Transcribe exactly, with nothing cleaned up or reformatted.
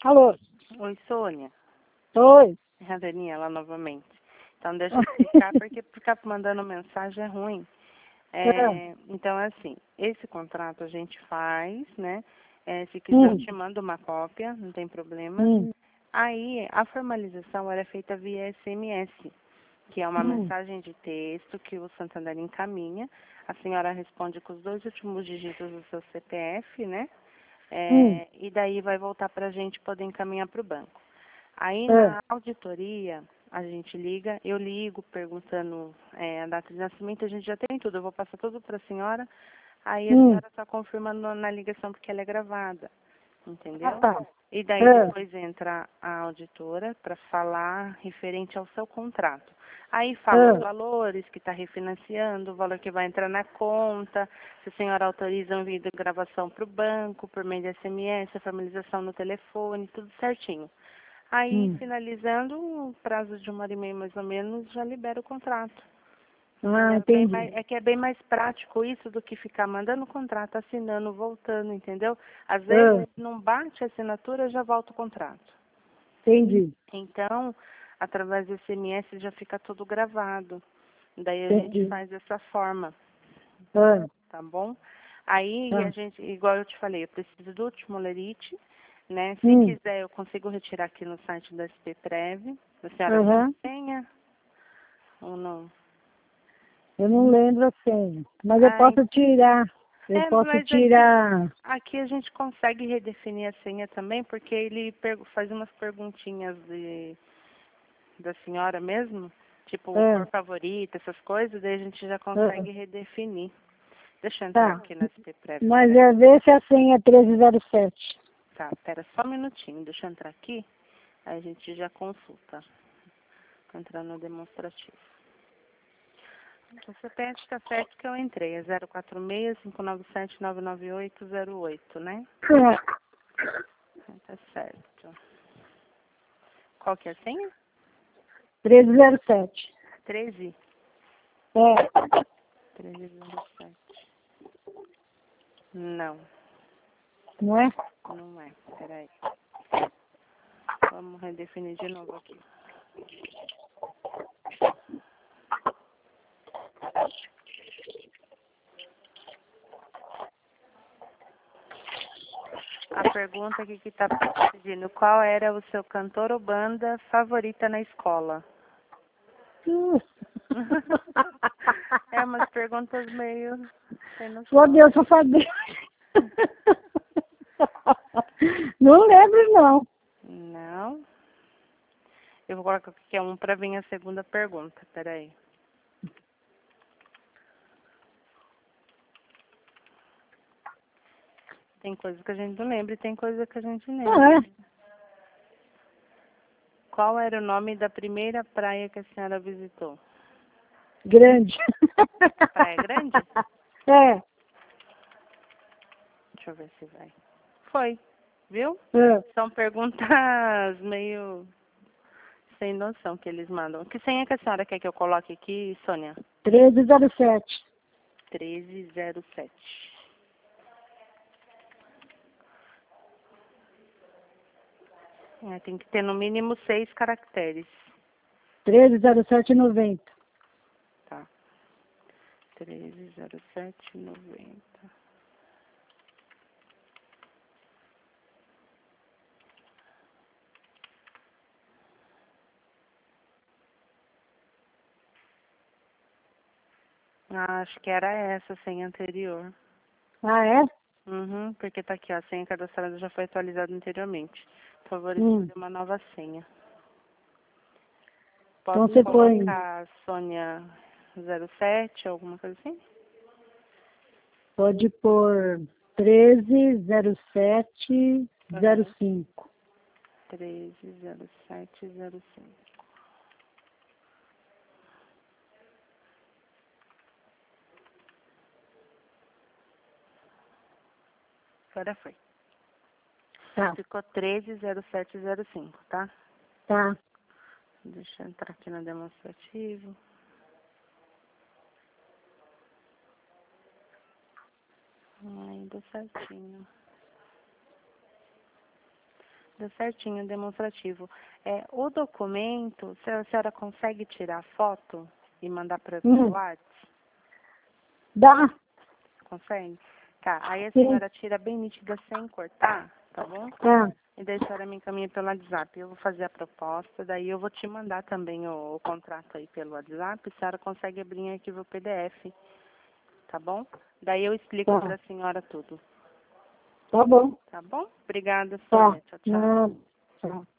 Alô? Oi, Sônia. Oi. É a Daniela novamente. Então, deixa eu explicar, porque ficar mandando mensagem é ruim. É, então, é assim, esse contrato a gente faz, né? É, se quiser, Hum. eu te mando uma cópia, não tem problema. Hum. Aí, a formalização era feita via S M S, que é uma Hum. mensagem de texto que o Santander encaminha. A senhora responde com os dois últimos dígitos do seu C P F, né? É, Hum. e daí vai voltar para a gente poder encaminhar para o banco. Aí É. na auditoria, a gente liga, eu ligo perguntando é, a data de nascimento, a gente já tem tudo, eu vou passar tudo para a senhora, aí a Hum. senhora só confirma no- na ligação porque ela é gravada, Ah, entendeu? tá. E daí É. depois entra a auditora para falar referente ao seu contrato. Aí fala os É. valores que está refinanciando, o valor que vai entrar na conta, se a senhora autoriza o envio de gravação para o banco, por meio de S M S, a formalização no telefone, tudo certinho. Aí, Hum. finalizando, um prazo de uma hora e meia mais ou menos, já libera o contrato. Ah, Entendeu? É, bem entendi. mais- é que é bem mais prático isso do que ficar mandando o contrato, assinando, voltando, entendeu? Às É. vezes não bate a assinatura, já volta o contrato. Entendi. Então, através do S M S já fica tudo gravado. Daí a gente Entendi. faz dessa forma, É. tá bom? Aí a Tá. gente, igual eu te falei, eu preciso do último lerite, né? Se Hum. quiser, eu consigo retirar aqui no site da S P Prev. A senhora tem Aham. senha ou não? Eu não lembro a senha. Mas eu Ai, posso tirar. Eu é, posso mas aqui, tirar. aqui a gente consegue redefinir a senha também, porque ele per- faz umas perguntinhas de, da senhora mesmo, tipo É. cor favorita, essas coisas, daí a gente já É. consegue redefinir. Deixa eu entrar Tá. aqui na S P Prev, Mas pera. é ver se a senha é treze zero sete. Tá, pera só um minutinho, deixa eu entrar aqui, aí a gente já consulta. Vou entrar no demonstrativo. O C P F está certo que eu entrei, é zero quatro seis, cinco nove sete, nove nove oito zero oito, né? Tá certo. Qual que é a senha? treze zero sete. treze? É. treze zero sete. Não, Não é? não é. Peraí. Vamos redefinir de novo aqui. A pergunta aqui que está pedindo, qual era o seu cantor ou banda favorita na escola? É umas perguntas meio sem Só noção. Deus pra saber. Não lembro, não. Não. Eu vou colocar aqui um para vir a segunda pergunta. Peraí. Tem coisa que a gente não lembra e tem coisa que a gente lembra. Ah, é? Qual era o nome da primeira praia que a senhora visitou? Grande. Praia Grande? É. Deixa eu ver se vai. Foi, viu? É. São perguntas meio sem noção que eles mandam. Que senha que a senhora quer que eu coloque aqui, Sônia? treze zero sete. treze zero sete. É, tem que ter no mínimo seis caracteres. treze zero sete noventa. Tá. treze zero sete noventa. Ah, acho que era essa a senha anterior. Ah, é? Uhum, porque tá aqui, ó, a senha cadastrada já foi atualizada anteriormente. Por favor, Hum. escolha uma nova senha. Então Posso você põe colocar Sônia zero sete, alguma coisa assim? Pode pôr treze zero sete zero Uhum. cinco. treze zero sete zero cinco. Agora foi. Tá, Ficou treze zero sete zero cinco, tá? tá. Deixa eu entrar aqui no demonstrativo. Ai, deu certinho. Deu certinho o demonstrativo. É, o documento, se a senhora consegue tirar foto e mandar para o Hum. WhatsApp? Dá. Consegue? Tá, aí a Sim. senhora tira bem nítida sem cortar, tá bom? Ah, E daí a senhora me encaminha pelo WhatsApp. Eu vou fazer a proposta, daí eu vou te mandar também o, o contrato aí pelo WhatsApp. A senhora consegue abrir em arquivo P D F, tá bom? Daí eu explico tá. para a senhora tudo, Tá bom. tá bom? Obrigada, Tá. Sônia. Tchau, tchau. Não. Tchau.